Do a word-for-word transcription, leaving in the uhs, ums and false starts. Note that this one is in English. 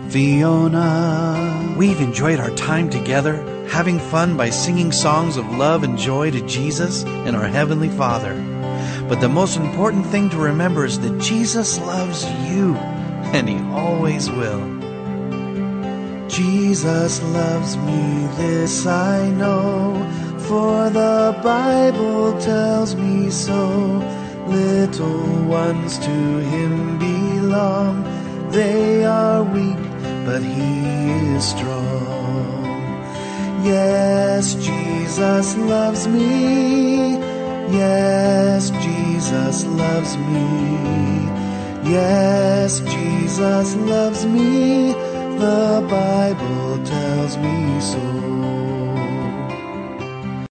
Fiona. We've enjoyed our time together, having fun by singing songs of love and joy to Jesus and our Heavenly Father. But the most important thing to remember is that Jesus loves you, and He always will. Jesus loves me, this I know, for the Bible tells me so. Little ones to Him belong, they are weak, but He is strong. Yes, Jesus loves me. Yes, Jesus loves me. Yes, Jesus loves me. The Bible tells me so.